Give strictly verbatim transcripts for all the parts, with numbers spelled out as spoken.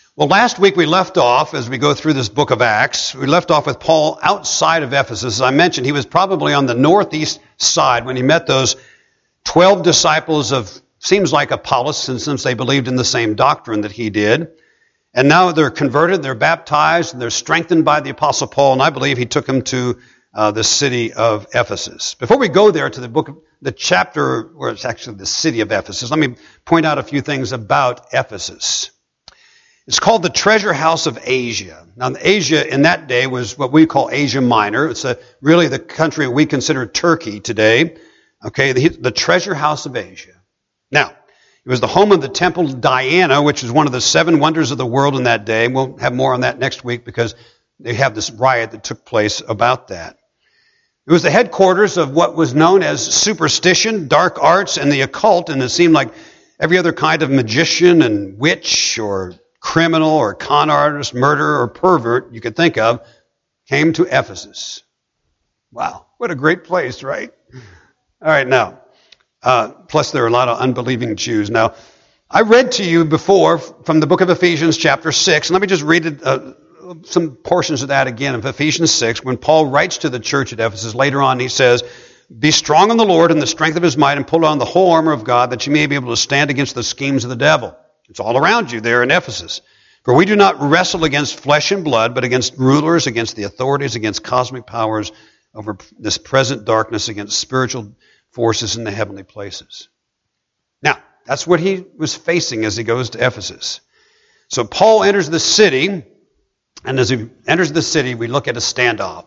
Well, last week we left off, as we go through this book of Acts, we left off with Paul outside of Ephesus. As I mentioned, he was probably on the northeast side when he met those twelve disciples of, seems like Apollos, since they believed in the same doctrine that he did. And now they're converted, they're baptized, and they're strengthened by the Apostle Paul, and I believe he took them to uh, the city of Ephesus. Before we go there to the book, of, the chapter where it's actually the city of Ephesus, let me point out a few things about Ephesus. It's called the treasure house of Asia. Now, Asia in that day was what we call Asia Minor. It's a, really the country we consider Turkey today. Okay, the, the treasure house of Asia. Now, it was the home of the temple of Diana, which is one of the seven wonders of the world in that day. We'll have more on that next week because they have this riot that took place about that. It was the headquarters of what was known as superstition, dark arts, and the occult, and it seemed like every other kind of magician and witch or criminal or con artist, murderer or pervert you could think of came to Ephesus. Wow, what a great place, right? All right, now, uh, plus there are a lot of unbelieving Jews. Now, I read to you before from the book of Ephesians chapter six, and let me just read it, uh, some portions of that again, of Ephesians six, when Paul writes to the church at Ephesus. Later on, he says, "Be strong in the Lord and the strength of his might, and put on the whole armor of God, that you may be able to stand against the schemes of the devil." It's all around you there in Ephesus. "For we do not wrestle against flesh and blood, but against rulers, against the authorities, against cosmic powers over this present darkness, against spiritual forces in the heavenly places." Now, that's what he was facing as he goes to Ephesus. So Paul enters the city, and as he enters the city, we look at a standoff.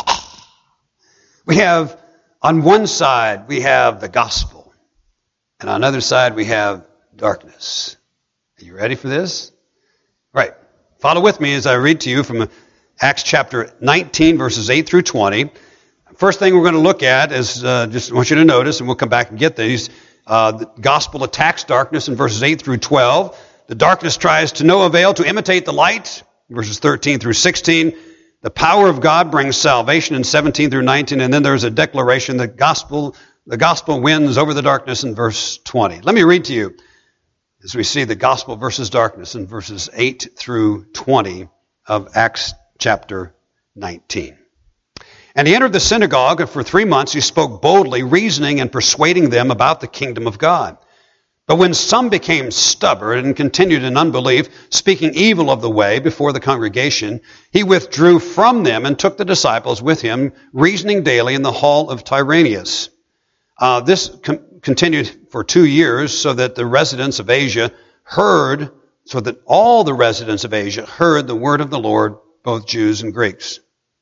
We have, on one side, we have the gospel, and on the other side, we have darkness. Are you ready for this? Right. Follow with me as I read to you from Acts chapter nineteen, verses eight through twenty. First thing we're going to look at is, uh, just I want you to notice, and we'll come back and get these, uh, the gospel attacks darkness in verses eight through twelve. The darkness tries to no avail to imitate the light, verses thirteen through sixteen. The power of God brings salvation in seventeen through nineteen, and then there's a declaration that gospel, the gospel wins over the darkness in verse twenty. Let me read to you as we see the gospel versus darkness in verses eight through twenty of Acts chapter nineteen. "And he entered the synagogue, and for three months he spoke boldly, reasoning and persuading them about the kingdom of God. But when some became stubborn and continued in unbelief, speaking evil of the way before the congregation, he withdrew from them and took the disciples with him, reasoning daily in the hall of Tyrannus. Uh, this com- continued for two years, so that the residents of Asia heard, so that all the residents of Asia heard the word of the Lord, both Jews and Greeks.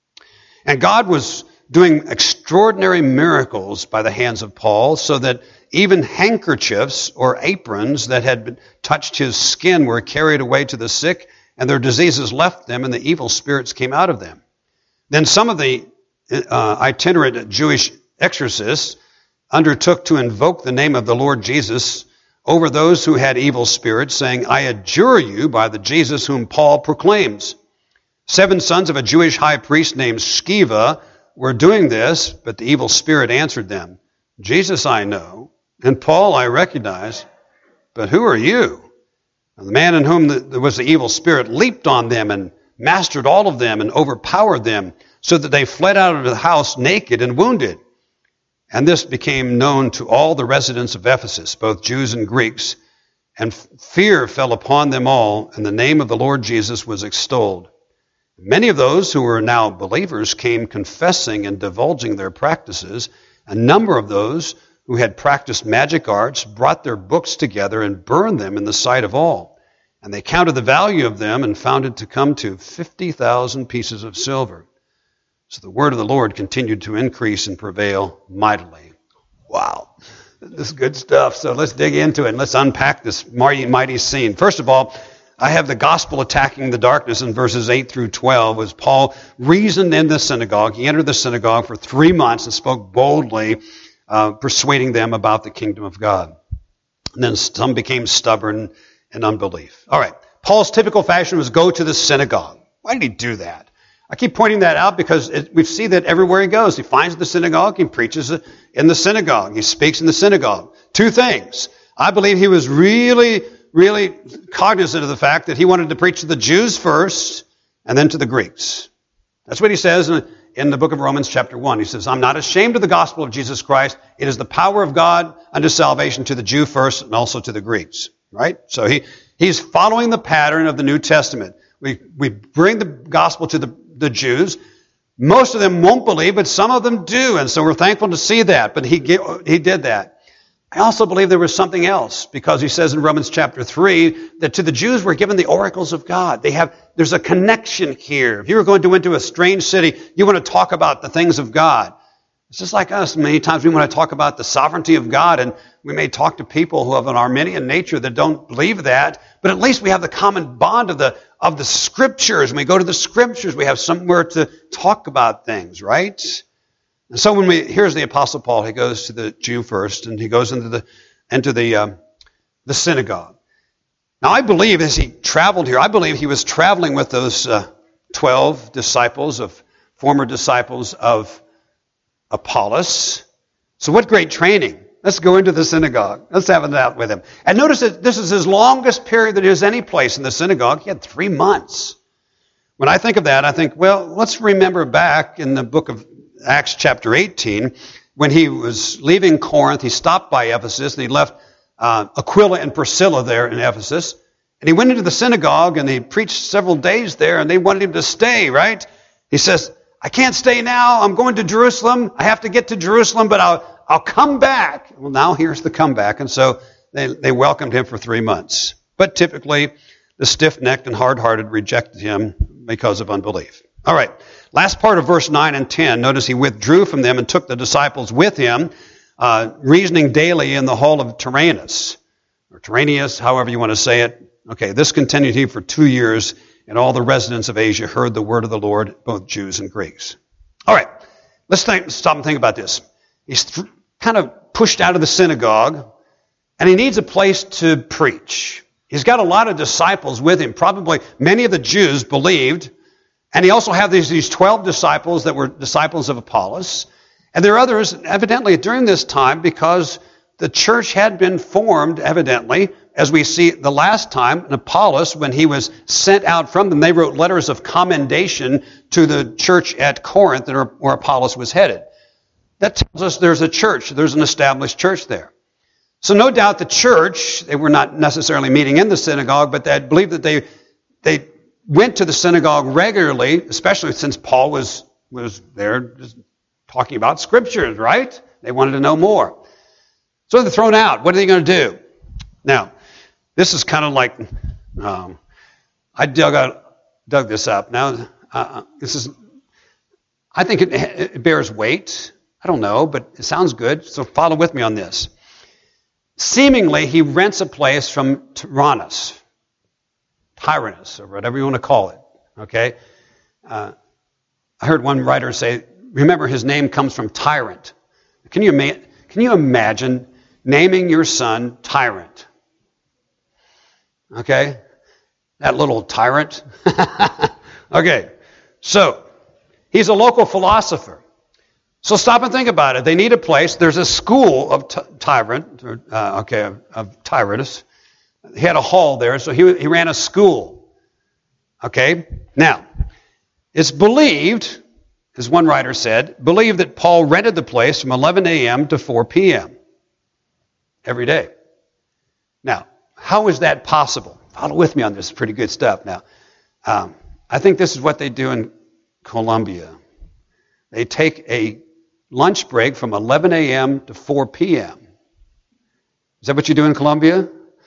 And God was doing extraordinary miracles by the hands of Paul, so that even handkerchiefs or aprons that had been, touched his skin were carried away to the sick, and their diseases left them, and the evil spirits came out of them. Then some of the uh, itinerant Jewish exorcists undertook to invoke the name of the Lord Jesus over those who had evil spirits, saying, 'I adjure you by the Jesus whom Paul proclaims.' Seven sons of a Jewish high priest named Sceva were doing this, but the evil spirit answered them, 'Jesus I know, and Paul I recognize, but who are you?' And the man in whom there was the evil spirit leaped on them and mastered all of them and overpowered them, so that they fled out of the house naked and wounded. And this became known to all the residents of Ephesus, both Jews and Greeks, and fear fell upon them all, and the name of the Lord Jesus was extolled. Many of those who were now believers came confessing and divulging their practices. A number of those who had practiced magic arts brought their books together and burned them in the sight of all. And they counted the value of them and found it to come to fifty thousand pieces of silver. So the word of the Lord continued to increase and prevail mightily." Wow. This is good stuff. So let's dig into it and let's unpack this mighty, mighty scene. First of all, I have the gospel attacking the darkness in verses eight through twelve, as Paul reasoned in the synagogue. He entered the synagogue for three months and spoke boldly, uh, persuading them about the kingdom of God. And then some became stubborn in unbelief. All right. Paul's typical fashion was go to the synagogue. Why did he do that? I keep pointing that out because it, we see that everywhere he goes. He finds the synagogue, he preaches in the synagogue, he speaks in the synagogue. Two things. I believe he was really really cognizant of the fact that he wanted to preach to the Jews first and then to the Greeks. That's what he says in, in the book of Romans chapter one. He says, I'm not ashamed of the gospel of Jesus Christ. It is the power of God unto salvation to the Jew first and also to the Greeks. Right? So he, he's following the pattern of the New Testament. We, we bring the gospel to the, the Jews. Most of them won't believe, but some of them do. And so we're thankful to see that. But he, he did that. I also believe there was something else, because he says in Romans chapter three that to the Jews were given the oracles of God. They have, there's a connection here. If you were going to go into a strange city, you want to talk about the things of God. It's just like us. Many times we want to talk about the sovereignty of God, and we may talk to people who have an Arminian nature that don't believe that, but at least we have the common bond of the, of the Scriptures. When we go to the Scriptures, we have somewhere to talk about things, right? And so when we, here's the Apostle Paul. He goes to the Jew first, and he goes into the, into the, um, the synagogue. Now I believe as he traveled here, I believe he was traveling with those uh, twelve disciples of, former disciples of Apollos. So what great training. Let's go into the synagogue. Let's have it out with him. And notice that this is his longest period that he was any place in the synagogue. He had three months. When I think of that, I think, well, let's remember back in the book of Acts chapter eighteen, when he was leaving Corinth, he stopped by Ephesus, and he left uh, Aquila and Priscilla there in Ephesus. And he went into the synagogue, and he preached several days there, and they wanted him to stay, right? He says, I can't stay now. I'm going to Jerusalem. I have to get to Jerusalem, but I'll, I'll come back. Well, now here's the comeback. And so they, they welcomed him for three months. But typically, the stiff-necked and hard-hearted rejected him because of unbelief. All right. Last part of verse nine and ten. Notice he withdrew from them and took the disciples with him, uh, reasoning daily in the hall of Tyrannus, or Tyrannus, however you want to say it. Okay, this continued he for two years, and all the residents of Asia heard the word of the Lord, both Jews and Greeks. All right, let's think, stop and think about this. He's th- kind of pushed out of the synagogue, and he needs a place to preach. He's got a lot of disciples with him. Probably many of the Jews believed, and he also had these, these twelve disciples that were disciples of Apollos. And there are others, evidently, during this time, because the church had been formed, evidently, as we see the last time, in Apollos, when he was sent out from them, they wrote letters of commendation to the church at Corinth, where Apollos was headed. That tells us there's a church, there's an established church there. So no doubt the church, they were not necessarily meeting in the synagogue, but they believed that they they went to the synagogue regularly, especially since Paul was, was there just talking about scriptures, right? They wanted to know more. So they're thrown out. What are they going to do? Now, this is kind of like, um, I dug out, dug this up. Now, uh, this is, I think it, it bears weight. I don't know, but it sounds good. So follow with me on this. Seemingly, he rents a place from Tyrannus, Tyrannus, or whatever you want to call it. Okay? Uh, I heard one writer say, remember his name comes from tyrant. Can you, can you imagine naming your son Tyrant? Okay? That little tyrant. Okay. So, he's a local philosopher. So stop and think about it. They need a place. There's a school of t- Tyrant, or, uh, okay, of, of Tyrannus. He had a hall there, so he, he ran a school. Okay? Now, it's believed, as one writer said, believed that Paul rented the place from eleven a.m. to four p.m. every day. Now, how is that possible? Follow with me on this. Pretty good stuff. Now, um, I think this is what they do in Colombia. They take a lunch break from eleven a.m. to four p.m. Is that what you do in Colombia?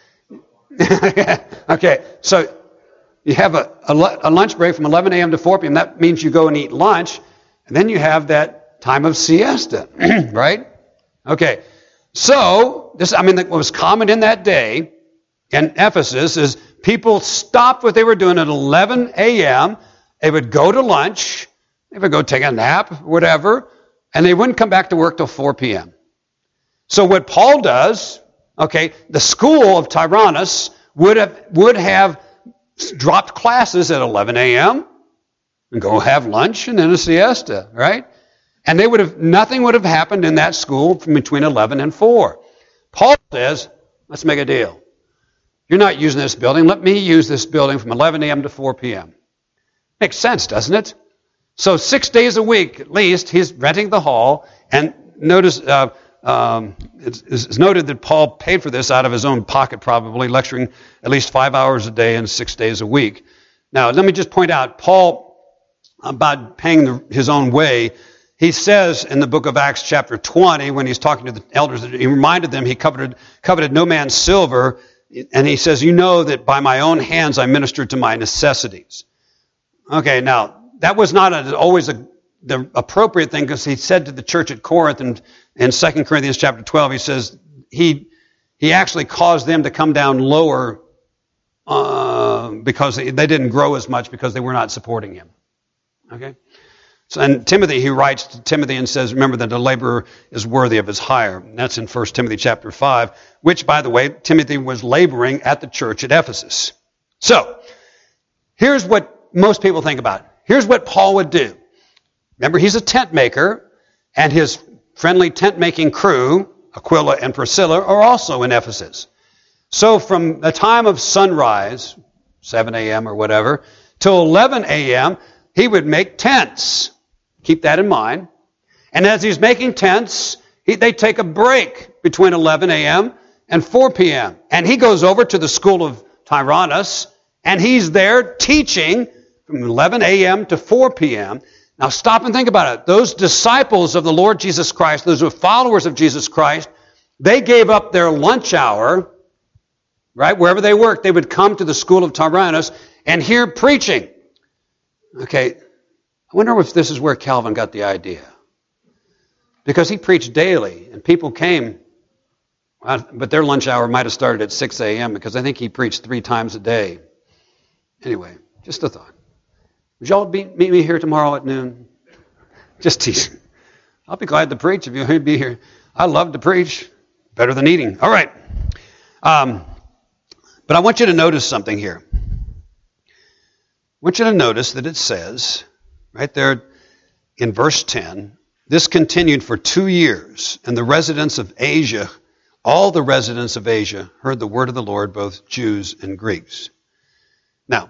Okay, so you have a, a, a lunch break from eleven a.m. to four p.m. That means you go and eat lunch, and then you have that time of siesta, right? Okay, so this, I mean, what was common in that day in Ephesus is people stopped what they were doing at eleven a.m. They would go to lunch, they would go take a nap, whatever, and they wouldn't come back to work till four p.m. So what Paul does, okay, the school of Tyrannus would have would have dropped classes at eleven a.m. and go have lunch and then a siesta, right? And they would have nothing would have happened in that school from between eleven and four. Paul says, let's make a deal. You're not using this building. Let me use this building from eleven a.m. to four p.m. Makes sense, doesn't it? So six days a week, at least, he's renting the hall. And notice, uh, um, it's, it's noted that Paul paid for this out of his own pocket, probably, lecturing at least five hours a day and six days a week. Now, let me just point out, Paul, about paying the, his own way, he says in the book of Acts chapter twenty, when he's talking to the elders, he reminded them he coveted, coveted no man's silver, and he says, you know that by my own hands I ministered to my necessities. Okay, now, that was not a, always a, the appropriate thing, because he said to the church at Corinth in, in Second Corinthians chapter twelve, he says he he actually caused them to come down lower uh, because they, they didn't grow as much because they were not supporting him. Okay? So, and Timothy, he writes to Timothy and says, remember that the laborer is worthy of his hire. And that's in First Timothy chapter five, which, by the way, Timothy was laboring at the church at Ephesus. So, here's what most people think about. Here's what Paul would do. Remember, he's a tent maker, and his friendly tent-making crew, Aquila and Priscilla, are also in Ephesus. So from the time of sunrise, seven a.m. or whatever, till eleven a.m., he would make tents. Keep that in mind. And as he's making tents, he, they take a break between eleven a.m. and four p.m. And he goes over to the school of Tyrannus, and he's there teaching from eleven a.m. to four p.m. Now stop and think about it. Those disciples of the Lord Jesus Christ, those who are followers of Jesus Christ, they gave up their lunch hour, right? Wherever they worked, they would come to the school of Tyrannus and hear preaching. Okay, I wonder if this is where Calvin got the idea. Because he preached daily, and people came, but their lunch hour might have started at six a.m. because I think he preached three times a day. Anyway, just a thought. Would y'all be, meet me here tomorrow at noon? Just teasing. I'll be glad to preach if you'll be here. I love to preach. Better than eating. All right. Um, but I want you to notice something here. I want you to notice that it says, right there in verse ten, this continued for two years, and the residents of Asia, all the residents of Asia, heard the word of the Lord, both Jews and Greeks. Now,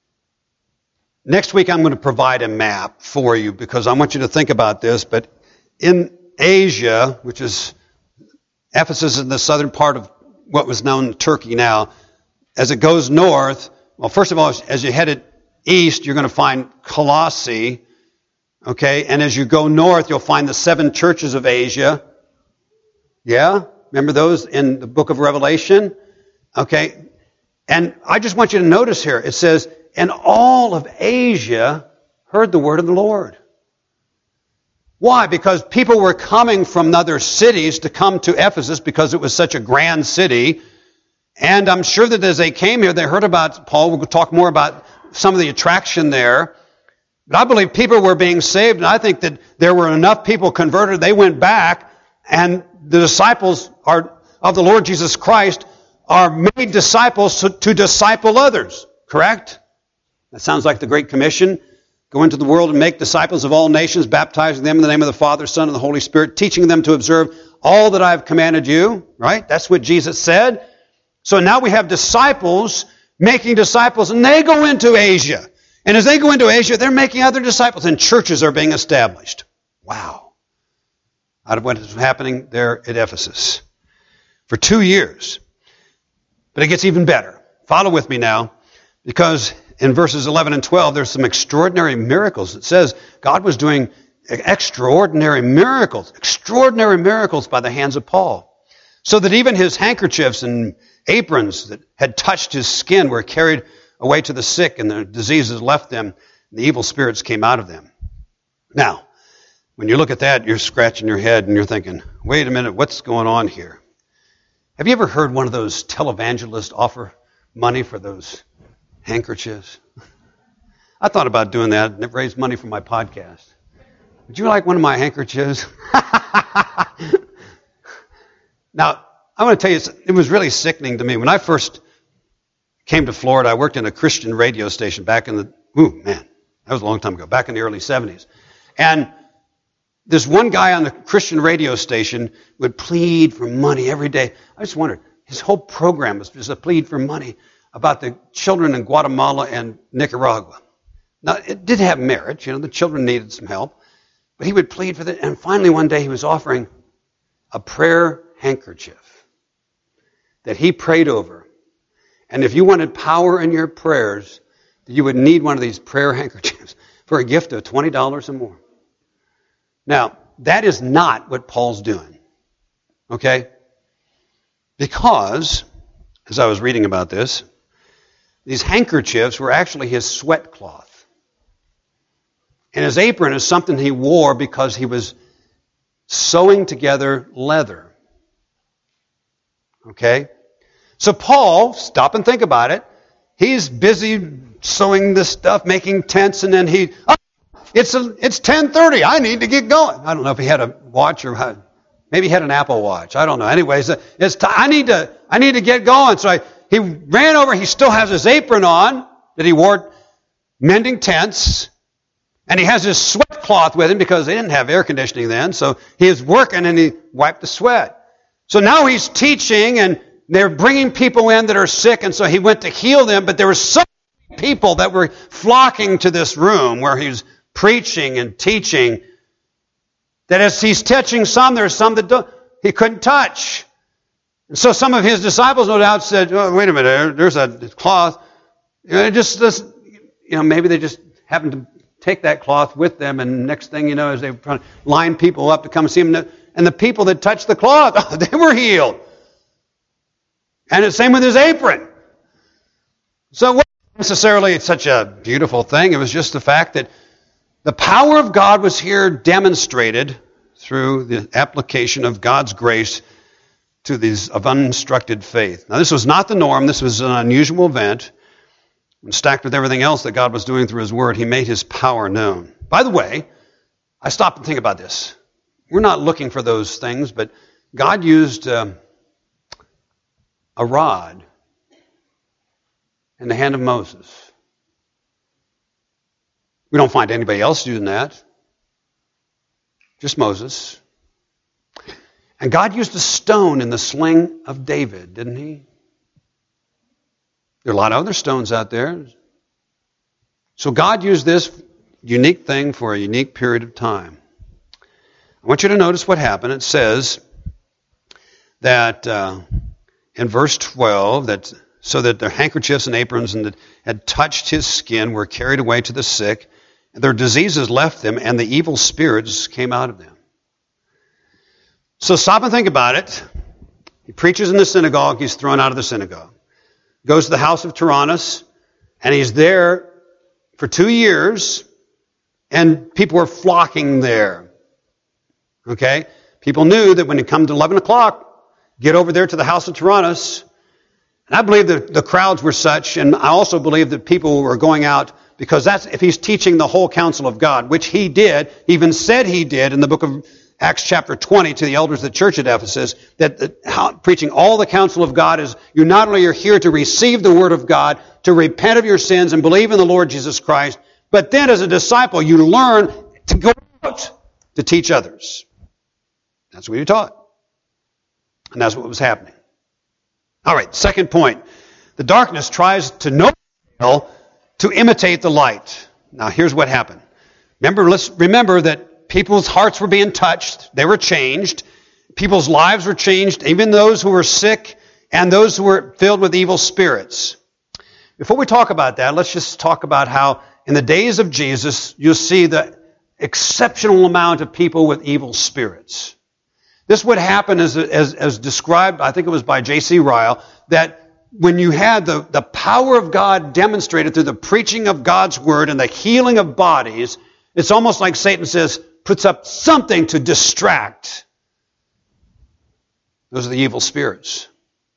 next week I'm going to provide a map for you because I want you to think about this, but in Asia, which is Ephesus in the southern part of what was known as Turkey now, as it goes north, well, first of all, as you headed east, you're going to find Colossae, okay? And as you go north, you'll find the seven churches of Asia. Yeah? Remember those in the book of Revelation? Okay? And I just want you to notice here, it says, and all of Asia heard the word of the Lord. Why? Because people were coming from other cities to come to Ephesus because it was such a grand city. And I'm sure that as they came here, they heard about Paul. We'll talk more about some of the attraction there. But I believe people were being saved, and I think that there were enough people converted. They went back, and the disciples are of the Lord Jesus Christ are made disciples to, to disciple others. Correct? That sounds like the Great Commission. Go into the world and make disciples of all nations, baptizing them in the name of the Father, Son, and the Holy Spirit, teaching them to observe all that I have commanded you. Right? That's what Jesus said. So now we have disciples making disciples, and they go into Asia. And as they go into Asia, they're making other disciples, and churches are being established. Wow. Out of what is happening there at Ephesus. For two years. But it gets even better. Follow with me now, because in verses eleven and twelve, there's some extraordinary miracles. It says God was doing extraordinary miracles, extraordinary miracles by the hands of Paul. So that even his handkerchiefs and aprons that had touched his skin were carried away to the sick, and the diseases left them, and the evil spirits came out of them. Now, when you look at that, you're scratching your head and you're thinking, wait a minute, what's going on here? Have you ever heard one of those televangelists offer money for those handkerchiefs? I thought about doing that and raised money for my podcast. Would you like one of my handkerchiefs? Now, I want to tell you, it was really sickening to me. When I first came to Florida, I worked in a Christian radio station back in the, ooh, man, that was a long time ago, back in the early seventies. And this one guy on the Christian radio station would plead for money every day. I just wondered, his whole program was just a plead for money about the children in Guatemala and Nicaragua. Now, it did have merit. You know, the children needed some help. But he would plead for that. And finally, one day, he was offering a prayer handkerchief that he prayed over. And if you wanted power in your prayers, you would need one of these prayer handkerchiefs for a gift of twenty dollars or more. Now, that is not what Paul's doing. Okay? Because, as I was reading about this, these handkerchiefs were actually his sweat cloth. And his apron is something he wore because he was sewing together leather. Okay? So Paul, stop and think about it. He's busy sewing this stuff, making tents, and then he, oh, it's a, it's ten thirty. I need to get going. I don't know if he had a watch or how, maybe he had an Apple Watch. I don't know. Anyways, it's t- I need to I need to get going. So I, he ran over. He still has his apron on that he wore mending tents. And he has his sweat cloth with him because they didn't have air conditioning then. So he was working and he wiped the sweat. So now he's teaching and they're bringing people in that are sick. And so he went to heal them. But there were so many people that were flocking to this room where he's preaching and teaching that as he's touching some, there's some that don't, he couldn't touch. And so some of his disciples, no doubt, said, oh, wait a minute, there's a cloth. You know, just, just, you know, maybe they just happened to take that cloth with them, and next thing you know, as they were trying to line people up to come see him, and the people that touched the cloth, oh, they were healed. And the same with his apron. So it wasn't necessarily such a beautiful thing. It was just the fact that the power of God was here demonstrated through the application of God's grace to these of uninstructed faith. Now, this was not the norm. This was an unusual event. And stacked with everything else that God was doing through His Word, He made His power known. By the way, I stopped and think about this. We're not looking for those things, but God used uh, a rod in the hand of Moses. We don't find anybody else doing that. Just Moses. And God used a stone in the sling of David, didn't He? There are a lot of other stones out there. So God used this unique thing for a unique period of time. I want you to notice what happened. It says that uh, in verse twelve, that so that their handkerchiefs and aprons and that had touched his skin were carried away to the sick, and their diseases left them, and the evil spirits came out of them. So stop and think about it. He preaches in the synagogue. He's thrown out of the synagogue. Goes to the house of Tyrannus, and he's there for two years, and people were flocking there. Okay? People knew that when it come to eleven o'clock, get over there to the house of Tyrannus. And I believe that the crowds were such, and I also believe that people were going out, because that's if he's teaching the whole counsel of God, which he did, even said he did in the book of Acts chapter twenty to the elders of the church at Ephesus, that the, how, preaching all the counsel of God is, you not only are here to receive the word of God, to repent of your sins and believe in the Lord Jesus Christ, but then as a disciple you learn to go out to teach others. That's what he taught. And that's what was happening. All right, second point. The darkness tries to no avail to imitate the light. Now here's what happened. Remember, let's remember that people's hearts were being touched. They were changed. People's lives were changed, even those who were sick and those who were filled with evil spirits. Before we talk about that, let's just talk about how in the days of Jesus, you'll see the exceptional amount of people with evil spirits. This would happen as, as, as described, I think it was by J C Ryle, that when you had the, the power of God demonstrated through the preaching of God's word and the healing of bodies, it's almost like Satan says, puts up something to distract. Those are the evil spirits.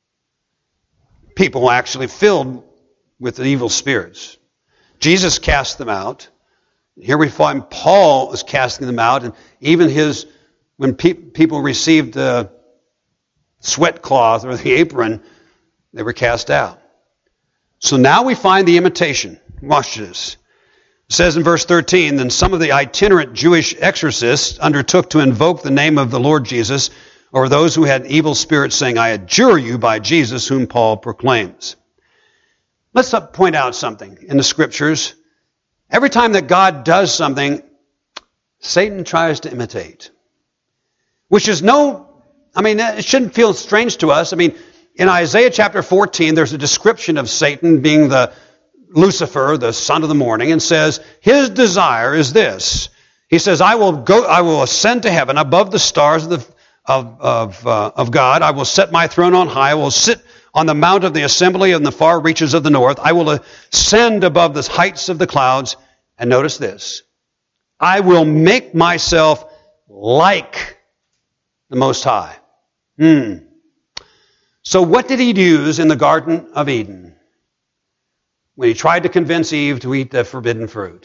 People actually filled with the evil spirits. Jesus cast them out. Here we find Paul is casting them out, and even his, when pe- people received the sweat cloth or the apron, they were cast out. So now we find the imitation. Watch this. It says in verse thirteen, then some of the itinerant Jewish exorcists undertook to invoke the name of the Lord Jesus over those who had evil spirits, saying, I adjure you by Jesus whom Paul proclaims. Let's point out something in the Scriptures. Every time that God does something, Satan tries to imitate. Which is no, I mean, it shouldn't feel strange to us. I mean, in Isaiah chapter fourteen, there's a description of Satan being the Lucifer, the son of the morning, and says, his desire is this. He says, I will go, I will ascend to heaven above the stars of, the, of, of, uh, of God. I will set my throne on high. I will sit on the mount of the assembly in the far reaches of the north. I will ascend above the heights of the clouds. And notice this. I will make myself like the Most High. Hmm. So what did he use in the Garden of Eden when he tried to convince Eve to eat the forbidden fruit?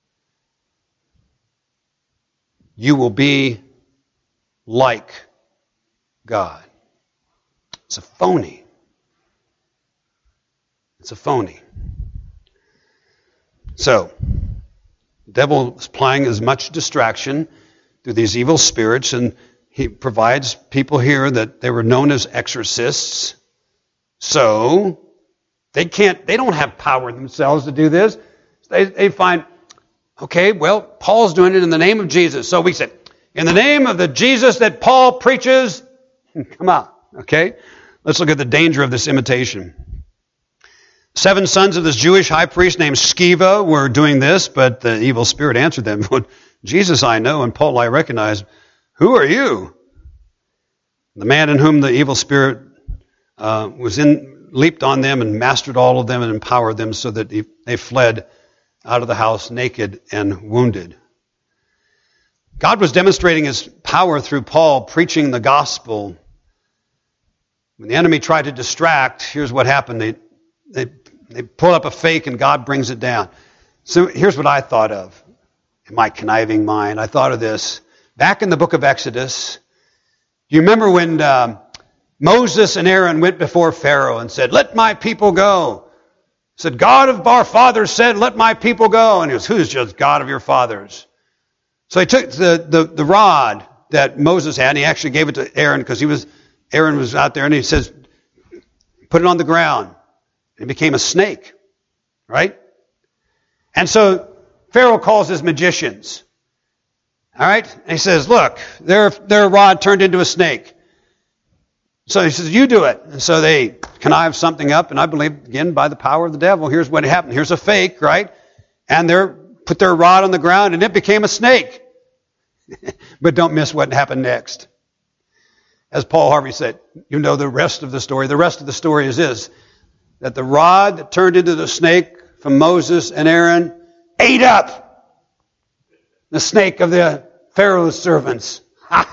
You will be like God. It's a phony. It's a phony. So, the devil is applying as much distraction through these evil spirits, and he provides people here that they were known as exorcists. So, they can't, they don't have power themselves to do this. They, they find, okay, well, Paul's doing it in the name of Jesus. So we said, in the name of the Jesus that Paul preaches, come on, okay? Let's look at the danger of this imitation. Seven sons of this Jewish high priest named Sceva were doing this, but the evil spirit answered them, Jesus I know, and Paul I recognize. Who are you? The man in whom the evil spirit uh, was in leaped on them and mastered all of them and empowered them so that they fled out of the house naked and wounded. God was demonstrating his power through Paul preaching the gospel. When the enemy tried to distract, here's what happened. They, they, they pull up a fake and God brings it down. So here's what I thought of in my conniving mind. I thought of this. Back in the book of Exodus, do you remember when um, Moses and Aaron went before Pharaoh and said, let my people go? Said, God of our fathers said, let my people go. And he goes, who's just God of your fathers? So he took the, the, the rod that Moses had, and he actually gave it to Aaron because he was Aaron was out there, and he says, put it on the ground. It became a snake, right? And so Pharaoh calls his magicians. All right? And he says, look, their, their rod turned into a snake. So he says, you do it. And so they connive something up, and I believe, again, by the power of the devil, here's what happened. Here's a fake, right? And they put their rod on the ground, and it became a snake. But don't miss what happened next. As Paul Harvey said, you know the rest of the story. The rest of the story is this, that the rod that turned into the snake from Moses and Aaron ate up the snake of the Pharaoh's servants.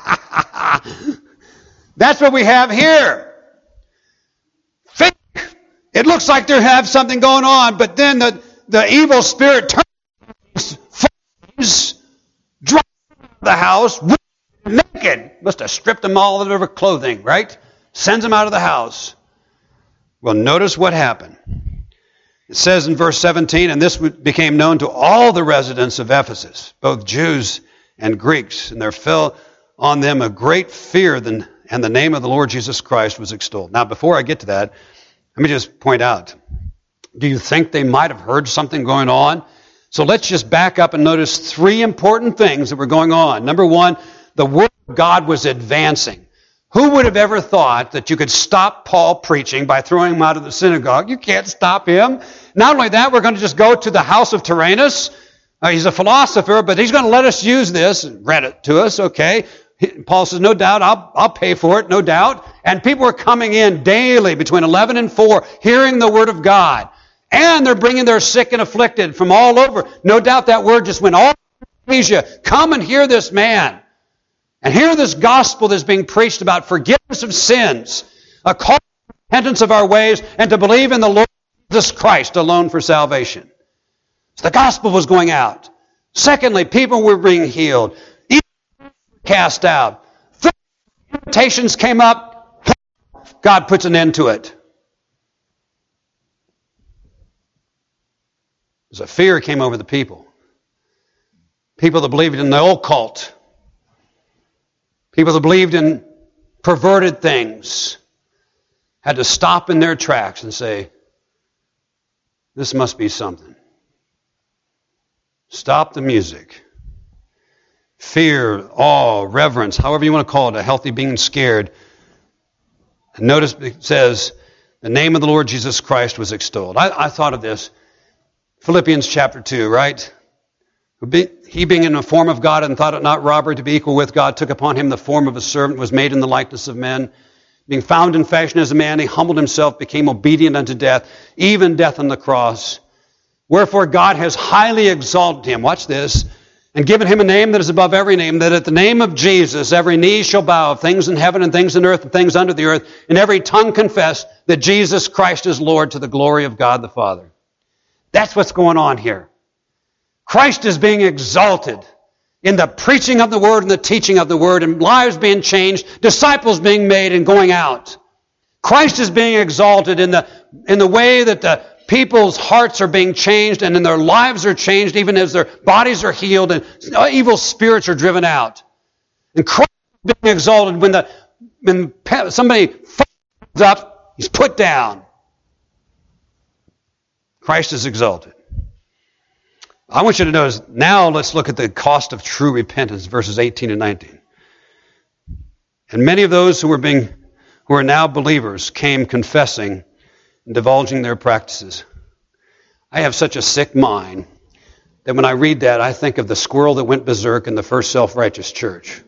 That's what we have here. Fake. It looks like they have something going on, but then the, the evil spirit turns, flies, drops the house, naked. Must have stripped them all of their clothing, right? Sends them out of the house. Well, notice what happened. It says in verse seventeen, and this became known to all the residents of Ephesus, both Jews and Greeks, and there fell on them a great fear, than, and the name of the Lord Jesus Christ was extolled. Now, before I get to that, let me just point out, do you think they might have heard something going on? So let's just back up and notice three important things that were going on. Number one, the Word of God was advancing. Who would have ever thought that you could stop Paul preaching by throwing him out of the synagogue? You can't stop him. Not only that, we're going to just go to the house of Tyrannus. Uh, he's a philosopher, but he's going to let us use this. Read it to us, okay. Paul says, no doubt, I'll, I'll pay for it, no doubt. And people are coming in daily between eleven and four, hearing the Word of God. And they're bringing their sick and afflicted from all over. No doubt that word just went all over Asia. Come and hear this man. And hear this gospel that's being preached about forgiveness of sins, a call to repentance of our ways, and to believe in the Lord Jesus Christ alone for salvation. So the gospel was going out. Secondly, people were being healed. Evil were cast out. Temptations came up. God puts an end to it. There's a fear came over the people. People that believed in the occult. People that believed in perverted things had to stop in their tracks and say, this must be something. Stop the music. Fear, awe, reverence, however you want to call it, a healthy being scared. And notice it says, the name of the Lord Jesus Christ was extolled. I, I thought of this. Philippians chapter two, right? He being in the form of God and thought it not robbery to be equal with God, took upon him the form of a servant, was made in the likeness of men. Being found in fashion as a man, he humbled himself, became obedient unto death, even death on the cross. Wherefore God has highly exalted him, watch this, and given him a name that is above every name, that at the name of Jesus every knee shall bow, of things in heaven and things in earth and things under the earth, and every tongue confess that Jesus Christ is Lord, to the glory of God the Father. That's what's going on here. Christ is being exalted in the preaching of the Word and the teaching of the Word, and lives being changed, disciples being made and going out. Christ is being exalted in the, in the way that the people's hearts are being changed and in their lives are changed, even as their bodies are healed and evil spirits are driven out. And Christ is being exalted when, the, when somebody falls up, he's put down. Christ is exalted. I want you to notice, now let's look at the cost of true repentance, verses eighteen and nineteen. And many of those who were being, who are now believers came confessing and divulging their practices. I have such a sick mind that when I read that, I think of the squirrel that went berserk in the first self-righteous church.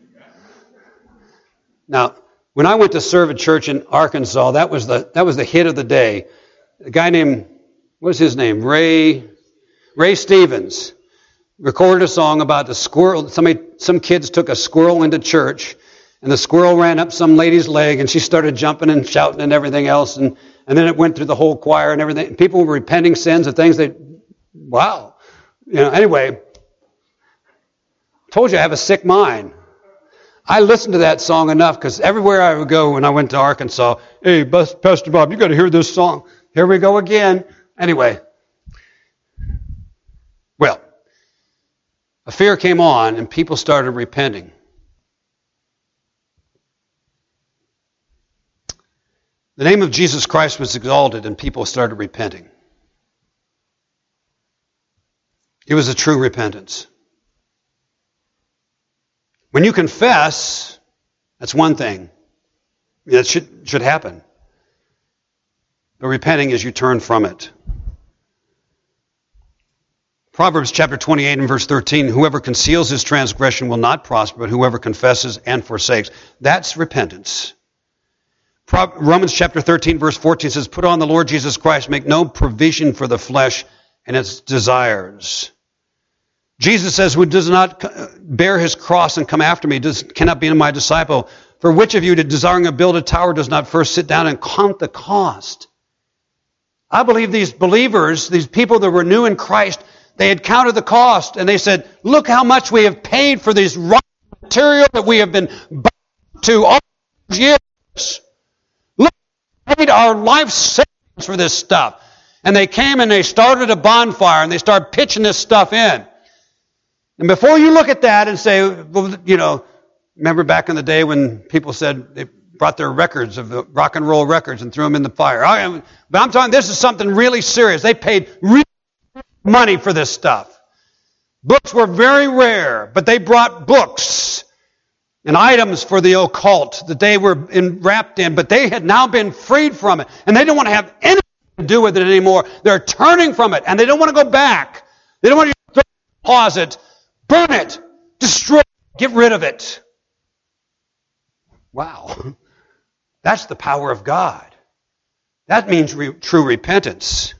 Now, when I went to serve a church in Arkansas, that was the that was the hit of the day. A guy named, what was his name? Ray... Ray Stevens recorded a song about the squirrel. Somebody, some kids took a squirrel into church, and the squirrel ran up some lady's leg, and she started jumping and shouting and everything else, and, and then it went through the whole choir and everything. And people were repenting sins and things. They, wow. You know. Anyway, told you I have a sick mind. I listened to that song enough because everywhere I would go when I went to Arkansas, hey, Pastor Bob, you got to hear this song. Here we go again. Anyway. Well, a fear came on and people started repenting. The name of Jesus Christ was exalted and people started repenting. It was a true repentance. When you confess, that's one thing. That should, should happen. But repenting is you turn from it. Proverbs chapter twenty-eight and verse thirteen, whoever conceals his transgression will not prosper, but whoever confesses and forsakes. That's repentance. Pro- Romans chapter thirteen verse fourteen says, put on the Lord Jesus Christ, make no provision for the flesh and its desires. Jesus says, who does not bear his cross and come after me does, cannot be my disciple. For which of you, desiring to build a tower, does not first sit down and count the cost? I believe these believers, these people that were new in Christ, they had counted the cost, and they said, look how much we have paid for this raw material that we have been bound to all these years. Look, we paid our life savings for this stuff. And they came and they started a bonfire, and they started pitching this stuff in. And before you look at that and say, well, you know, remember back in the day when people said they brought their records of the rock and roll records and threw them in the fire. I, but I'm talking, this is something really serious. They paid really money for this stuff. Books were very rare, but they brought books and items for the occult that they were in, wrapped in, but they had now been freed from it, and they don't want to have anything to do with it anymore. They're turning from it, and they don't want to go back. They don't want to throw it in the closet, burn it, destroy it, get rid of it. Wow. That's the power of God. That means re- true repentance.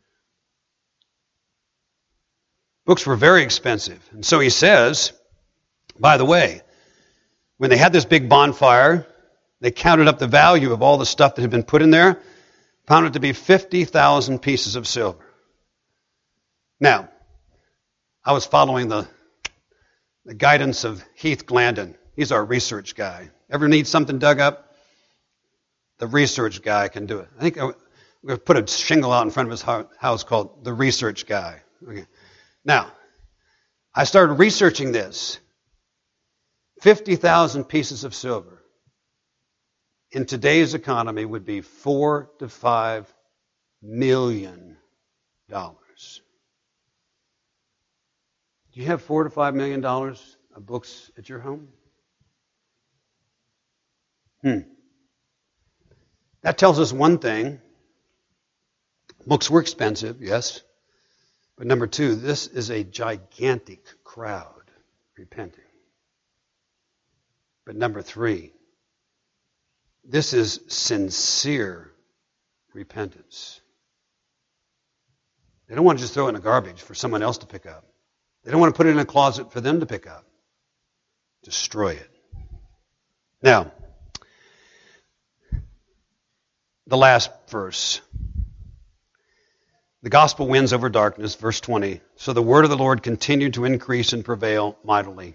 Books were very expensive. And so he says, by the way, when they had this big bonfire, they counted up the value of all the stuff that had been put in there, found it to be fifty thousand pieces of silver. Now, I was following the, the guidance of Heath Glandon. He's our research guy. Ever need something dug up? The research guy can do it. I think we put a shingle out in front of his house called the research guy. Okay. Now, I started researching this. fifty thousand pieces of silver. in today's economy would be four to five million dollars. Do you have four to five million dollars of books at your home? Hmm. That tells us one thing. Books were expensive, yes. But number two, this is a gigantic crowd repenting. But number three, this is sincere repentance. They don't want to just throw it in the garbage for someone else to pick up. They don't want to put it in a closet for them to pick up. Destroy it. Now, the last verse. The gospel wins over darkness, verse twenty. So the word of the Lord continued to increase and prevail mightily.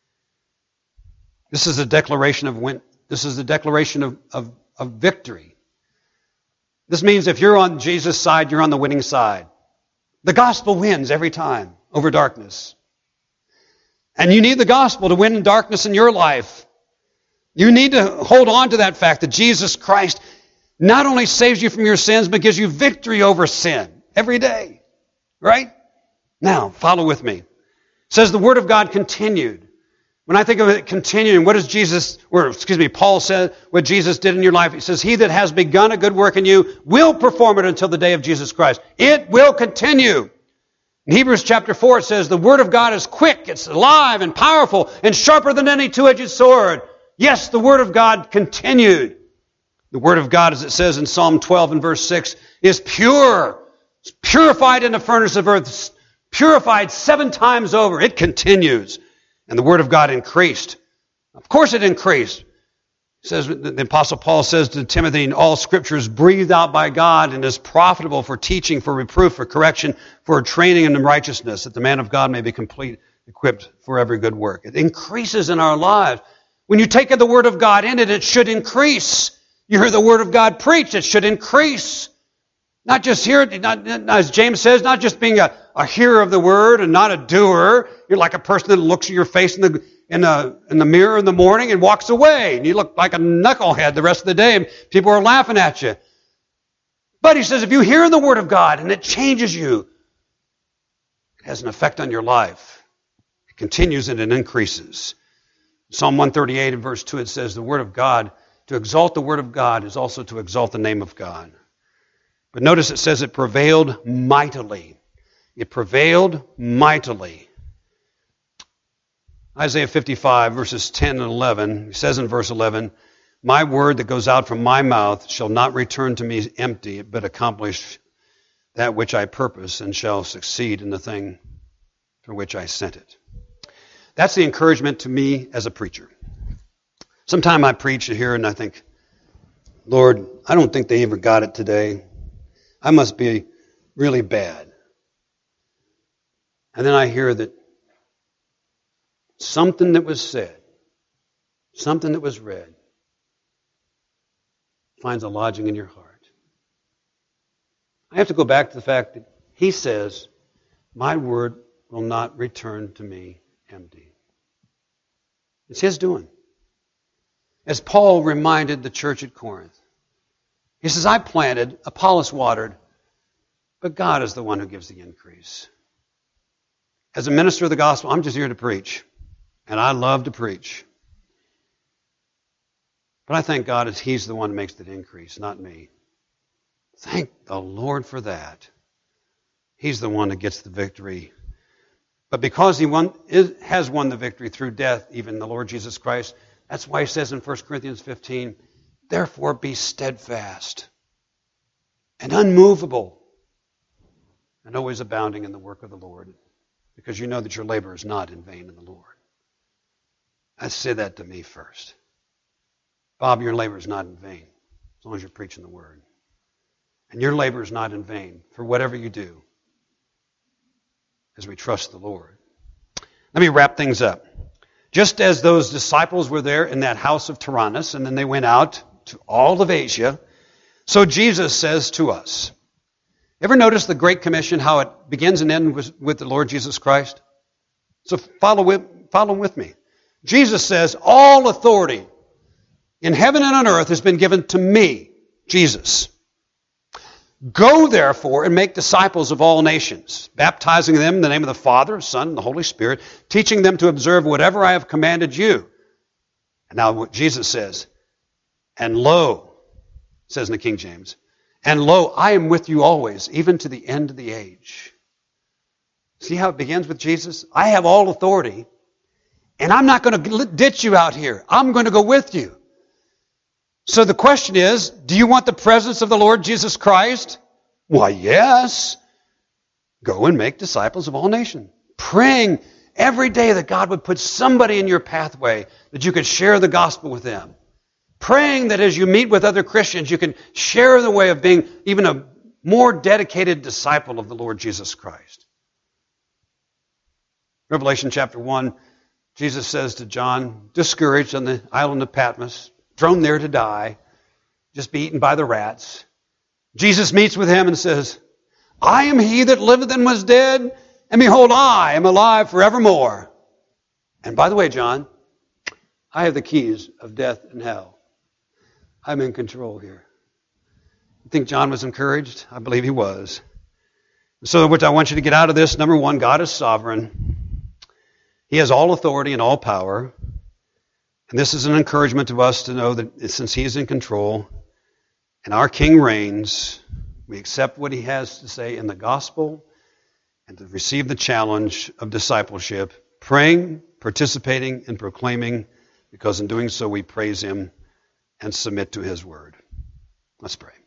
This is a declaration of win- this is a declaration of, of, of victory. This means if you're on Jesus' side, you're on the winning side. The gospel wins every time over darkness. And you need the gospel to win darkness in your life. You need to hold on to that fact that Jesus Christ not only saves you from your sins, but gives you victory over sin every day. Right? Now, follow with me. It says the word of God continued. When I think of it continuing, what does Jesus, or excuse me, Paul said what Jesus did in your life? He says, he that has begun a good work in you will perform it until the day of Jesus Christ. It will continue. In Hebrews chapter four, it says, the word of God is quick, it's alive and powerful and sharper than any two-edged sword. Yes, the word of God continued. The word of God, as it says in Psalm twelve and verse six, is pure. It's purified in the furnace of earth, purified seven times over. It continues. And the word of God increased. Of course it increased. It says, the Apostle Paul says to Timothy, all scripture is breathed out by God and is profitable for teaching, for reproof, for correction, for training in righteousness, that the man of God may be complete, equipped for every good work. It increases in our lives. When you take the word of God in it, it should increase. You hear the word of God preached, it should increase. Not just hear it, not, as James says, not just being a, a hearer of the word and not a doer. You're like a person that looks at your face in the in the in the mirror in the morning and walks away, and you look like a knucklehead the rest of the day, and people are laughing at you. But he says, if you hear the word of God and it changes you, it has an effect on your life. It continues and it increases. Psalm one thirty-eight and verse two, it says, the word of God, to exalt the word of God is also to exalt the name of God. But notice it says it prevailed mightily. It prevailed mightily. Isaiah fifty-five, verses ten and eleven, it says in verse eleven, my word that goes out from my mouth shall not return to me empty, but accomplish that which I purpose, and shall succeed in the thing for which I sent it. That's the encouragement to me as a preacher. Sometimes I preach here and I think, Lord, I don't think they ever got it today. I must be really bad. And then I hear that something that was said, something that was read, finds a lodging in your heart. I have to go back to the fact that he says, my word will not return to me empty. It's his doing. As Paul reminded the church at Corinth, he says, I planted, Apollos watered, but God is the one who gives the increase. As a minister of the gospel, I'm just here to preach. And I love to preach. But I thank God as he's the one who makes the increase, not me. Thank the Lord for that. He's the one that gets the victory. But because he won, is, has won the victory through death, even the Lord Jesus Christ, that's why he says in First Corinthians fifteen, therefore be steadfast and unmovable and always abounding in the work of the Lord, because you know that your labor is not in vain in the Lord. I say that to me first. Bob, your labor is not in vain as long as you're preaching the word. And your labor is not in vain for whatever you do as we trust the Lord. Let me wrap things up. Just as those disciples were there in that house of Tyrannus, and then they went out to all of Asia, so Jesus says to us. Ever notice the Great Commission, how it begins and ends with, with the Lord Jesus Christ? So follow with, follow with me. Jesus says, all authority in heaven and on earth has been given to me, Jesus. Go, therefore, and make disciples of all nations, baptizing them in the name of the Father, Son, and the Holy Spirit, teaching them to observe whatever I have commanded you. And now what Jesus says, and lo, says in the King James, and lo, I am with you always, even to the end of the age. See how it begins with Jesus? I have all authority, and I'm not going to ditch you out here. I'm going to go with you. So the question is, do you want the presence of the Lord Jesus Christ? Why, yes. Go and make disciples of all nations. Praying every day that God would put somebody in your pathway that you could share the gospel with them. Praying that as you meet with other Christians, you can share the way of being even a more dedicated disciple of the Lord Jesus Christ. Revelation chapter one, Jesus says to John, discouraged on the island of Patmos, thrown there to die, just be eaten by the rats. Jesus meets with him and says, I am he that liveth and was dead, and behold, I am alive forevermore. And by the way, John, I have the keys of death and hell. I'm in control here. You think John was encouraged? I believe he was. So what I want you to get out of this, number one, God is sovereign. He has all authority and all power. And this is an encouragement to us to know that since He is in control and our King reigns, we accept what He has to say in the gospel and to receive the challenge of discipleship, praying, participating, and proclaiming, because in doing so we praise Him and submit to His word. Let's pray.